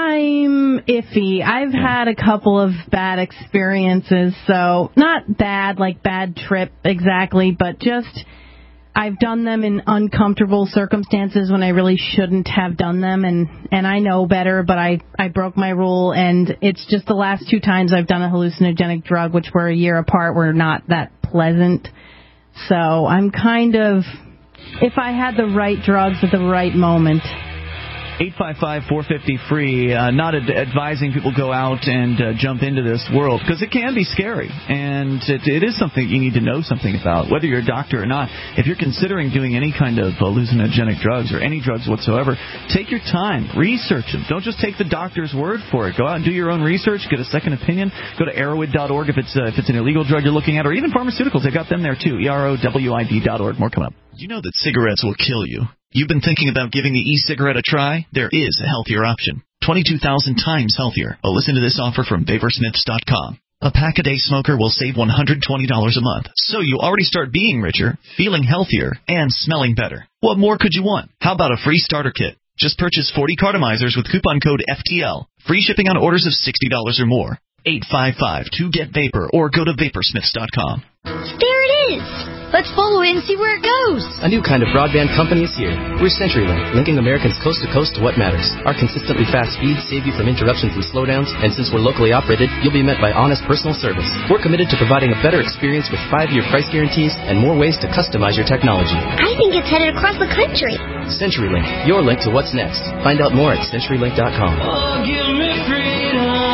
I'm iffy. I've yeah. had a couple of bad experiences, so not bad like bad trip exactly, but just. I've done them in uncomfortable circumstances when I really shouldn't have done them, and, and I know better, but I, I broke my rule, and it's just the last two times I've done a hallucinogenic drug, which were a year apart, were not that pleasant. So I'm kind of, if I had the right drugs at the right moment. eight five five, four five zero, free. Uh, not ad- advising people go out and uh, jump into this world, because it can be scary, and it, it is something you need to know something about, whether you're a doctor or not. If you're considering doing any kind of hallucinogenic drugs or any drugs whatsoever, take your time, research them. Don't just take the doctor's word for it. Go out and do your own research, get a second opinion. Go to arrowid dot org if it's uh, if it's an illegal drug you're looking at, or even pharmaceuticals. They've got them there too. E R O W I D dot org. More coming up. You know that cigarettes will kill you. You've been thinking about giving the e-cigarette a try? There is a healthier option. twenty-two thousand times healthier. Oh, listen to this offer from vapor smiths dot com. A pack-a-day smoker will save one hundred twenty dollars a month. So you already start being richer, feeling healthier, and smelling better. What more could you want? How about a free starter kit? Just purchase forty cartomizers with coupon code F T L. Free shipping on orders of sixty dollars or more. eight five five two get vapor or go to vapor smiths dot com. There it is! Let's follow it and see where it goes. A new kind of broadband company is here. We're CenturyLink, linking Americans coast to coast to what matters. Our consistently fast speeds save you from interruptions and slowdowns, and since we're locally operated, you'll be met by honest personal service. We're committed to providing a better experience with five-year price guarantees and more ways to customize your technology. I think it's headed across the country. CenturyLink, your link to what's next. Find out more at century link dot com. Oh, give me freedom.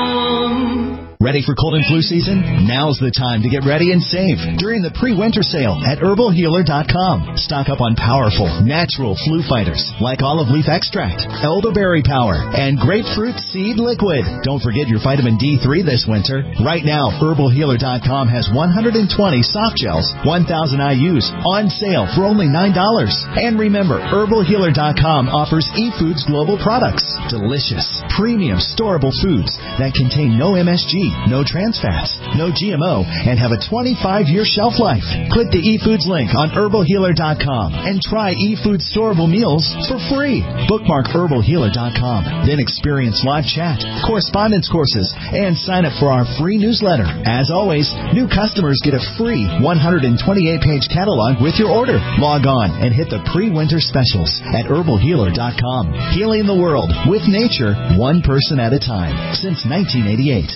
Ready for cold and flu season? Now's the time to get ready and save during the pre-winter sale at herbal healer dot com. Stock up on powerful, natural flu fighters like olive leaf extract, elderberry power, and grapefruit seed liquid. Don't forget your vitamin D three this winter. Right now, herbal healer dot com has one hundred twenty soft gels, one thousand I U's on sale for only nine dollars. And remember, herbal healer dot com offers eFoods Global products. Delicious, premium, storable foods that contain no M S G, no trans fats, no G M O, and have a twenty-five year shelf life. Click the eFoods link on herbal healer dot com and try eFoods storable meals for free. Bookmark herbal healer dot com. Then experience live chat, correspondence courses, and sign up for our free newsletter. As always, new customers get a free one hundred twenty-eight page catalog with your order. Log on and hit the pre-winter specials at herbal healer dot com. Healing the world with nature, one person at a time, since nineteen eighty-eight.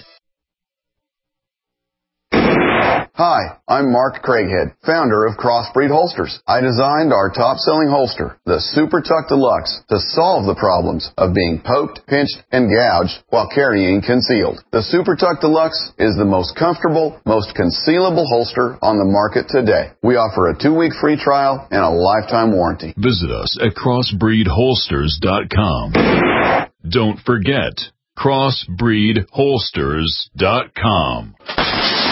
Hi, I'm Mark Craighead, founder of Crossbreed Holsters. I designed our top-selling holster, the Super Tuck Deluxe, to solve the problems of being poked, pinched, and gouged while carrying concealed. The Super Tuck Deluxe is the most comfortable, most concealable holster on the market today. We offer a two-week free trial and a lifetime warranty. Visit us at crossbreed holsters dot com. Don't forget, crossbreed holsters dot com.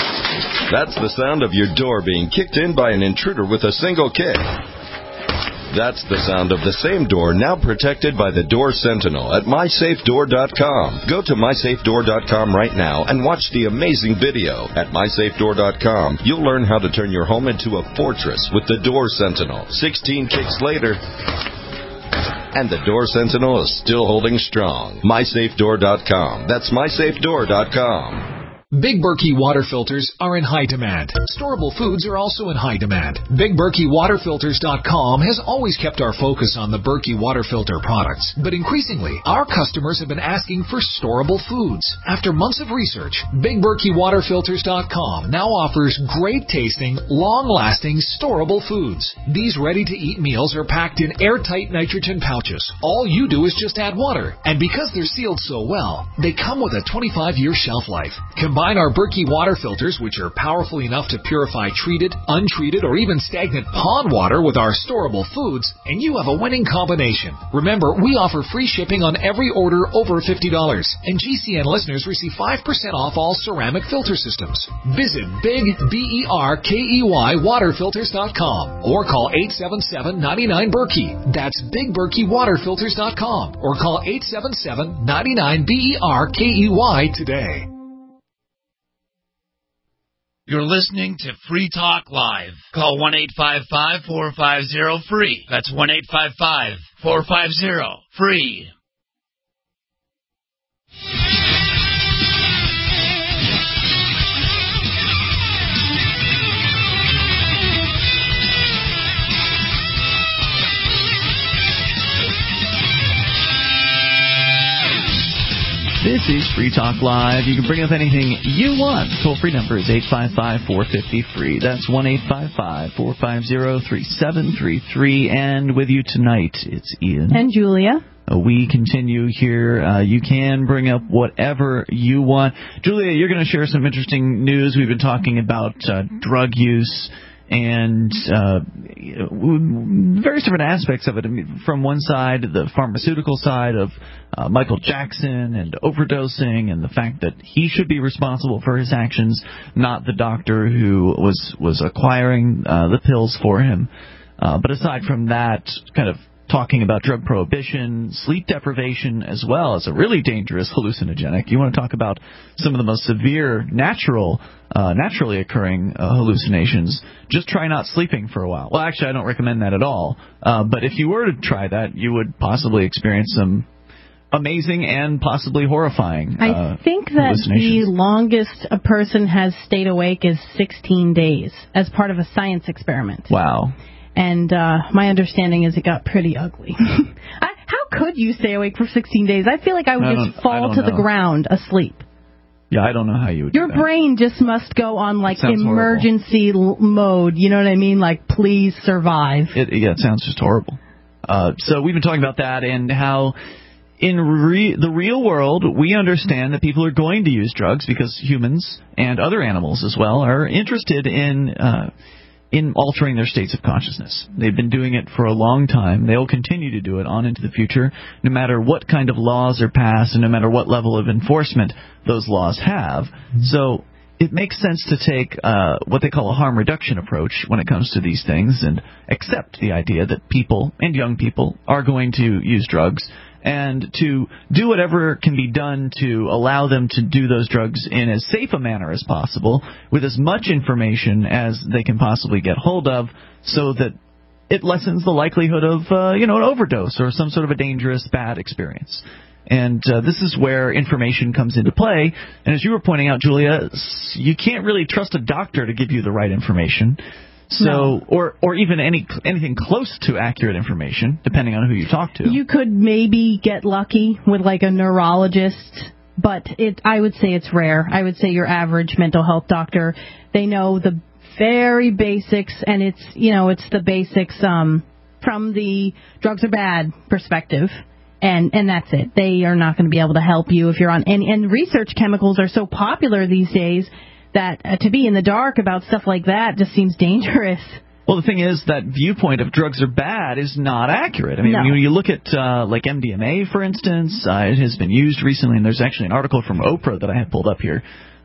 That's the sound of your door being kicked in by an intruder with a single kick. That's the sound of the same door now protected by the Door Sentinel at my safe door dot com. Go to my safe door dot com right now and watch the amazing video. At my safe door dot com, you'll learn how to turn your home into a fortress with the Door Sentinel. sixteen kicks later, and the Door Sentinel is still holding strong. my safe door dot com. That's my safe door dot com. Big Berkey water filters are in high demand. Storable foods are also in high demand. Big Berkey Water Filters dot com has always kept our focus on the Berkey water filter products, but increasingly, our customers have been asking for storable foods. After months of research, Big Berkey Water Filters dot com now offers great-tasting, long-lasting, storable foods. These ready-to-eat meals are packed in airtight nitrogen pouches. All you do is just add water, and because they're sealed so well, they come with a twenty-five year shelf life. Combine our Berkey water filters, which are powerful enough to purify treated, untreated, or even stagnant pond water with our storable foods, and you have a winning combination. Remember, we offer free shipping on every order over fifty dollars, and G C N listeners receive five percent off all ceramic filter systems. Visit Big B E R K E Y Water Filters dot com or call eight seven seven, nine nine, Berkey. That's Big Berkey Water Filters dot com or call eight seven seven, nine nine, B E R K E Y today. You're listening to Free Talk Live. Call one eight five five, four five zero, free. That's one eight five five, four five zero, free. This is Free Talk Live. You can bring up anything you want. Toll-free number is eight five five, four five zero, free. That's one eight five five, four five zero, three seven three three. And with you tonight, it's Ian. And Julia. Uh, we continue here. Uh, you can bring up whatever you want. Julia, you're going to share some interesting news. We've been talking about uh, drug use and uh, various different aspects of it. I mean, from one side, the pharmaceutical side of uh, Michael Jackson and overdosing, and the fact that he should be responsible for his actions, not the doctor who was was acquiring uh, the pills for him. Uh, but aside from that, kind of talking about drug prohibition, sleep deprivation as well as a really dangerous hallucinogenic. You want to talk about some of the most severe natural, uh, naturally occurring uh, hallucinations. Just try not sleeping for a while. Well, actually, I don't recommend that at all. Uh, but if you were to try that, you would possibly experience some amazing and possibly horrifying uh, I think that the longest a person has stayed awake is sixteen days as part of a science experiment. Wow. And uh, my understanding is it got pretty ugly. I, how could you stay awake for sixteen days? I feel like I would I just fall to know. the ground asleep. Yeah, I don't know how you would Your do that. brain just must go on, like, emergency horrible. l- mode. You know what I mean? Like, please survive. It, yeah, it sounds just horrible. Uh, so we've been talking about that and how in re- the real world we understand that people are going to use drugs because humans and other animals as well are interested in uh, in altering their states of consciousness. They've been doing it for a long time. They'll continue to do it on into the future, no matter what kind of laws are passed and no matter what level of enforcement those laws have. So it makes sense to take uh, what they call a harm reduction approach when it comes to these things and accept the idea that people, and young people, are going to use drugs, and to do whatever can be done to allow them to do those drugs in as safe a manner as possible, with as much information as they can possibly get hold of, so that it lessens the likelihood of, uh, you know, an overdose or some sort of a dangerous, bad experience. And uh, this is where information comes into play. And as you were pointing out, Julia, you can't really trust a doctor to give you the right information. So, no. or or even any anything close to accurate information, depending on who you talk to. You could maybe get lucky with, like, a neurologist, but it I would say it's rare. I would say your average mental health doctor, they know the very basics, and it's, you know, it's the basics um, from the drugs are bad perspective. And and that's it. They are not going to be able to help you if you're on any. And research chemicals are so popular these days that uh, to be in the dark about stuff like that just seems dangerous. Well, the thing is that viewpoint of drugs are bad is not accurate. I mean, No. when you look at uh, like M D M A, for instance, uh, it has been used recently, and there's actually an article from Oprah that I have pulled up here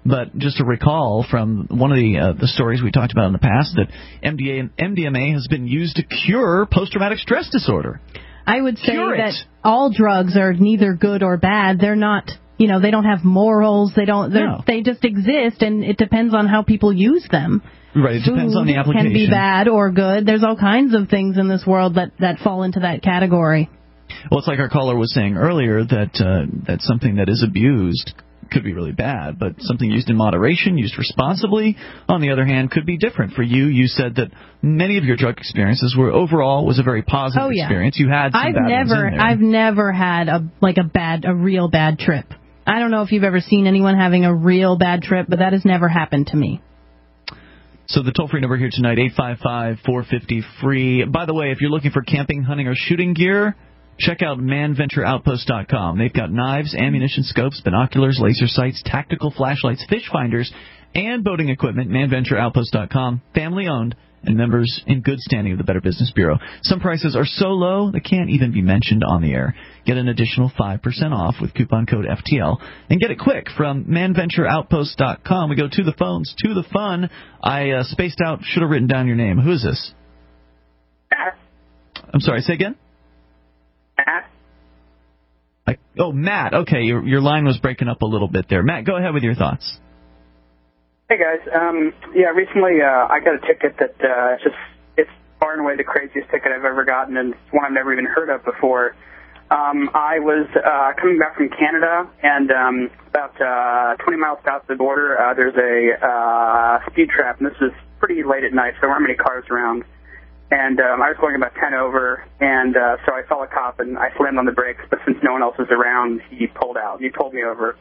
But just to recall from one of the uh, the stories we talked about in the past, that M D A, M D M A has been used to cure post-traumatic stress disorder. I would say Cure it. that all drugs are neither good or bad. They're not, you know, they don't have morals. They don't. No. They just exist, and it depends on how people use them. Right, it depends on the application. Can be bad or good. There's all kinds of things in this world that, that fall into that category. Well, it's like our caller was saying earlier, that uh, that something that is abused could be really bad, but something used in moderation, used responsibly, on the other hand, could be different. For you, you said that many of your drug experiences were overall was a very positive Oh, yeah. experience. You had some I've bad never, ones in there. I've never had a like a bad, a real bad trip. I don't know if you've ever seen anyone having a real bad trip, but that has never happened to me. So the toll-free number here tonight, eight five five, four five zero, free. By the way, if you're looking for camping, hunting, or shooting gear, check out man venture outpost dot com. They've got knives, ammunition, scopes, binoculars, laser sights, tactical flashlights, fish finders, and boating equipment. man venture outpost dot com, family-owned, and members in good standing of the Better Business Bureau. Some prices are so low they can't even be mentioned on the air. Get an additional five percent off with coupon code F T L. And get it quick from man venture outpost dot com. We go to the phones, to the fun. I uh, spaced out, should have written down your name. Who is this? Matt. I'm sorry, say again? Matt. I, oh, Matt. Okay, your your line was breaking up a little bit there. Matt, go ahead with your thoughts. Hey guys, um, yeah, recently uh, I got a ticket that uh, just it's far and away the craziest ticket I've ever gotten, and it's one I've never even heard of before. Um, I was uh, coming back from Canada, and um, about uh, twenty miles south of the border, uh, there's a uh, speed trap, and this is pretty late at night, so there weren't many cars around. And um, I was going about ten over, and uh, so I saw a cop, and I slammed on the brakes, but since no one else was around, he pulled out. He pulled me over.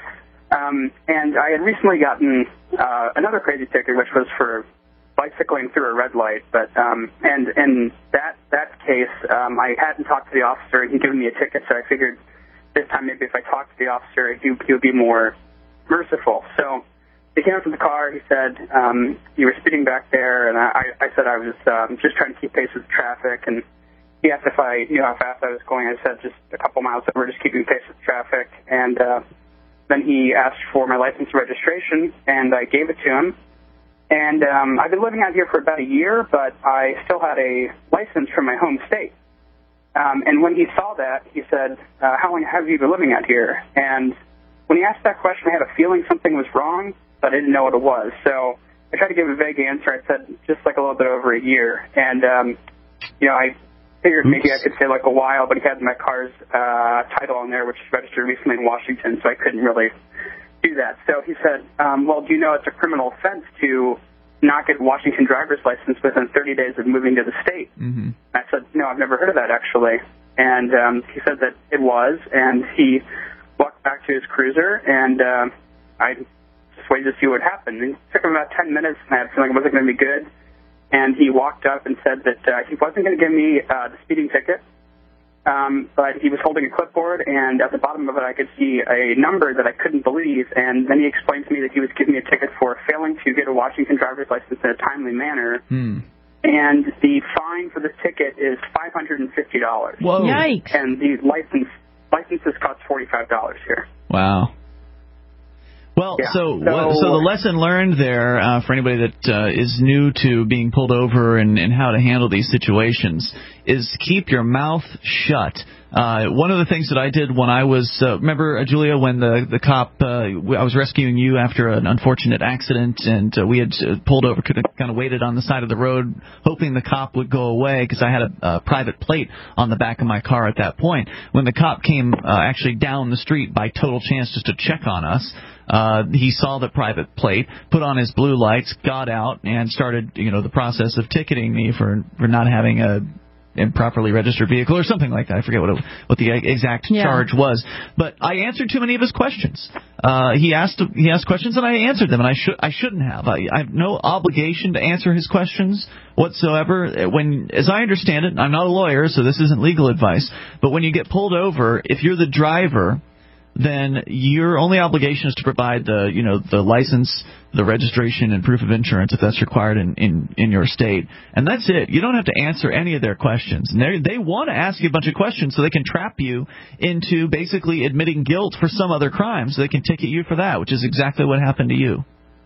Um, and I had recently gotten uh, another crazy ticket, which was for bicycling through a red light. But um, and in that that case, um, I hadn't talked to the officer, and he'd given me a ticket, so I figured this time maybe if I talked to the officer, he, he would be more merciful. So he came up to the car. He said, um, "You were speeding back there," and I, I said I was um, just trying to keep pace with traffic. And he asked if I knew how fast I was going. I said just a couple miles over, just keeping pace with traffic. And uh, then he asked for my license and registration, and I gave it to him. And um, I've been living out here for about a year, but I still had a license from my home state. Um, and when he saw that, he said, uh, how long have you been living out here? And when he asked that question, I had a feeling something was wrong, but I didn't know what it was. So I tried to give a vague answer. I said just like a little bit over a year. And, um, you know, I figured maybe I could say like a while, but he had my car's uh, title on there, which is registered recently in Washington, so I couldn't really do that. So he said, um, well, do you know it's a criminal offense to not get a Washington driver's license within thirty days of moving to the state? Mm-hmm. I said, no, I've never heard of that, actually. And um, he said that it was, and he walked back to his cruiser, and uh, I just waited to see what happened. And it took him about ten minutes, and I had a feeling it wasn't going to be good. And he walked up and said that uh, he wasn't going to give me uh, the speeding ticket, um, but he was holding a clipboard, and at the bottom of it I could see a number that I couldn't believe. And then he explained to me that he was giving me a ticket for failing to get a Washington driver's license in a timely manner. Hmm. And the fine for the ticket is five hundred fifty dollars. Whoa. Yikes. And the license licenses cost forty-five dollars here. Wow. Well, Yeah. so So- what, so the lesson learned there uh, for anybody that uh, is new to being pulled over and, and how to handle these situations is keep your mouth shut. Uh, one of the things that I did when I was, uh, remember, uh, Julia, when the, the cop, uh, I was rescuing you after an unfortunate accident, and uh, we had uh, pulled over, could have kind of waited on the side of the road, hoping the cop would go away, because I had a, a private plate on the back of my car at that point. When the cop came uh, actually down the street by total chance just to check on us, Uh, he saw the private plate, put on his blue lights, got out, and started, you know, the process of ticketing me for for not having a improperly registered vehicle or something like that. I forget what it, what the exact Yeah. charge was, but I answered too many of his questions. Uh, he asked he asked questions and I answered them, and I should I shouldn't have. I, I have no obligation to answer his questions whatsoever. When, as I understand it, I'm not a lawyer, so this isn't legal advice, but when you get pulled over, if you're the driver, then your only obligation is to provide the, you know, the license, the registration, and proof of insurance if that's required in, in, in your state. And that's it. You don't have to answer any of their questions. And they they want to ask you a bunch of questions so they can trap you into basically admitting guilt for some other crime so they can ticket you for that, which is exactly what happened to you.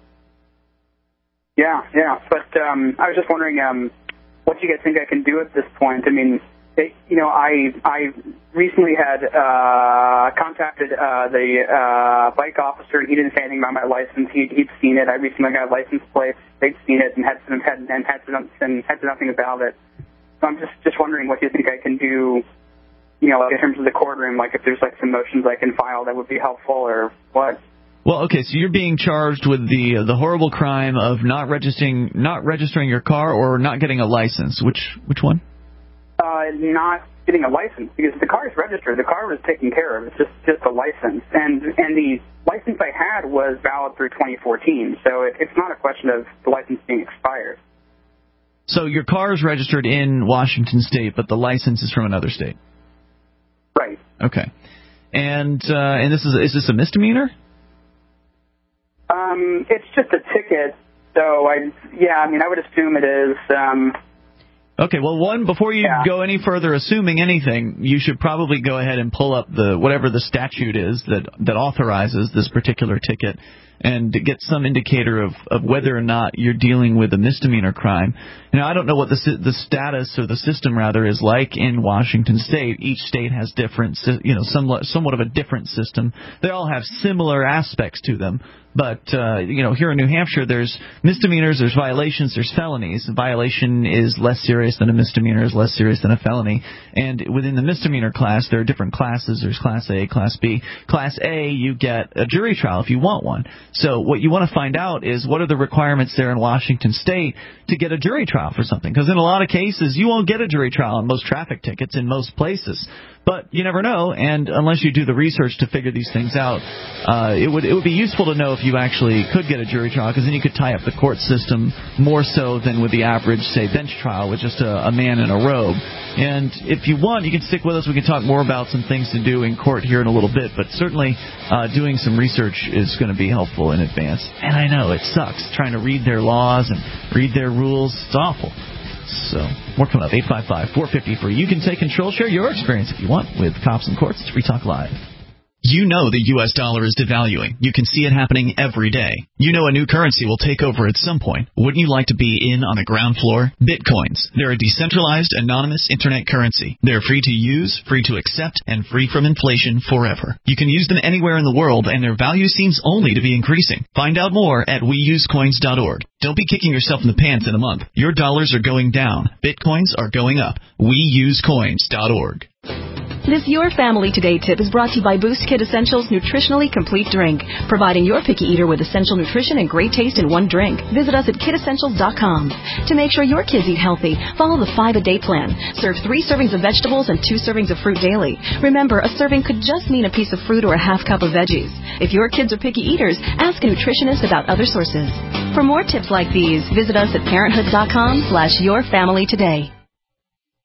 Yeah, yeah. But um, I was just wondering um, what do you guys think I can do at this point? I mean, It, you know, I I recently had uh, contacted uh, the uh, bike officer, and he didn't say anything about my license. He'd, he'd seen it. I recently got license plates. They'd seen it and had some, had and had some, and had nothing about it. So I'm just just wondering what you think I can do, you know, like in terms of the courtroom. Like if there's like some motions I can file that would be helpful, or what. Well, okay, so you're being charged with the uh, the horrible crime of not registering not registering your car or not getting a license. Which which one? Uh, not getting a license, because the car is registered. The car was taken care of. It's just, just a license. And and the license I had was valid through twenty fourteen, so it, it's not a question of the license being expired. So your car is registered in Washington State, but the license is from another state? Right. Okay. And uh, and this is is this a misdemeanor? Um, it's just a ticket, so I, yeah, I mean, I would assume it is. Um, Okay, well, one, before you yeah. go any further assuming anything, you should probably go ahead and pull up the whatever the statute is that, that authorizes this particular ticket and get some indicator of, of whether or not you're dealing with a misdemeanor crime. Now, I don't know what the the status or the system, rather, is like in Washington State. Each state has different, you know, somewhat, somewhat of a different system. They all have similar aspects to them. But, uh, you know, here in New Hampshire, there's misdemeanors, there's violations, there's felonies. A violation is less serious than a misdemeanor, is less serious than a felony. And within the misdemeanor class, there are different classes. There's Class A, Class B. Class A, you get a jury trial if you want one. So what you want to find out is what are the requirements there in Washington State to get a jury trial for something. Because in a lot of cases, you won't get a jury trial on most traffic tickets in most places. But you never know, and unless you do the research to figure these things out, uh, it would it would be useful to know if you actually could get a jury trial, because then you could tie up the court system more so than with the average, say, bench trial with just a, a man in a robe. And if you want, you can stick with us. We can talk more about some things to do in court here in a little bit, but certainly uh, doing some research is going to be helpful in advance. And I know it sucks trying to read their laws and read their rules. It's awful. So, more coming up, eight five five, four five zero, free. You can take control, share your experience if you want with Cops and Courts. It's Free Talk Live. You know the U S dollar is devaluing. You can see it happening every day. You know a new currency will take over at some point. Wouldn't you like to be in on the ground floor? Bitcoins. They're a decentralized, anonymous internet currency. They're free to use, free to accept, and free from inflation forever. You can use them anywhere in the world, and their value seems only to be increasing. Find out more at we use coins dot org. Don't be kicking yourself in the pants in a month. Your dollars are going down. Bitcoins are going up. we use coins dot org. This Your Family Today tip is brought to you by Boost Kid Essentials Nutritionally Complete Drink, providing your picky eater with essential nutrition and great taste in one drink. Visit us at kid essentials dot com. To make sure your kids eat healthy, follow the five-a-day plan. Serve three servings of vegetables and two servings of fruit daily. Remember, a serving could just mean a piece of fruit or a half cup of veggies. If your kids are picky eaters, ask a nutritionist about other sources. For more tips like these, visit us at parenthood dot com slash your family today.